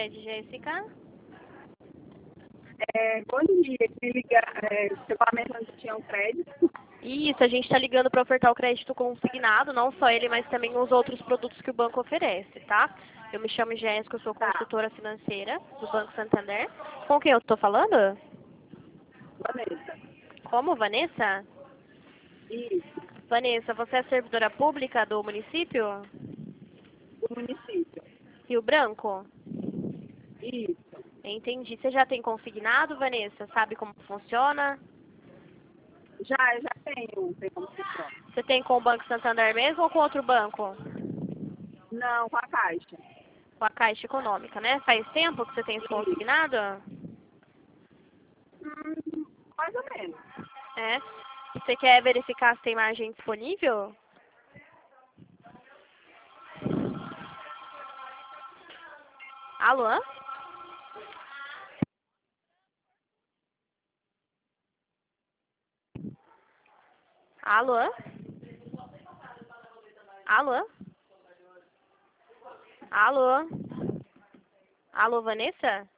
Cicred, Jéssica. Bom dia, chegou a mensagem que tinha um crédito. Isso, a gente está ligando para ofertar o crédito consignado, não só ele, mas também os outros produtos que o banco oferece, tá? Eu me chamo Jéssica, eu sou Tá, consultora financeira do Banco Santander. Com quem eu estou falando? Vanessa. Como, Vanessa? Isso, Vanessa, você é servidora pública do município? do município. Rio Branco? Isso. Entendi. Você já tem consignado, Vanessa? Sabe como funciona? Já tem como funciona. Você tem com o Banco Santander mesmo ou com outro banco? Não, com a Caixa. Com a Caixa Econômica, né? Faz tempo que você tem isso Isso. consignado? Mais ou menos. É. Você quer verificar se tem margem disponível? Alô? Alô? Alô? Alô? Alô, Vanessa?